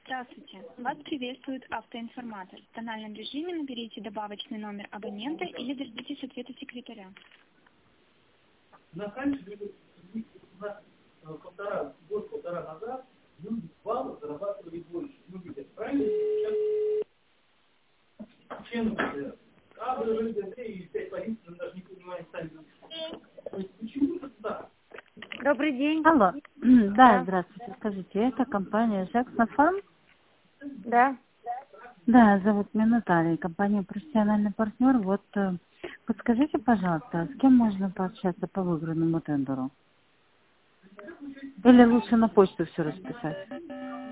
Здравствуйте. Вас приветствует автоинформатор. В тональном режиме наберите добавочный номер абонента или дождитесь ответа секретаря. На раньше, год-полтора назад, люди баллы зарабатывали больше. Люди говорят, правильно? Сейчас чем кадры, и 5 позиций, даже не понимаем сами. То есть почему это так? Добрый день. Алло. Да, здравствуйте. Скажите, это компания Jackson Farm? Да. Да, зовут меня Наталья, компания «Профессиональный партнер». Вот подскажите, пожалуйста, с кем можно пообщаться по выигранному тендеру? Или лучше на почту все расписать?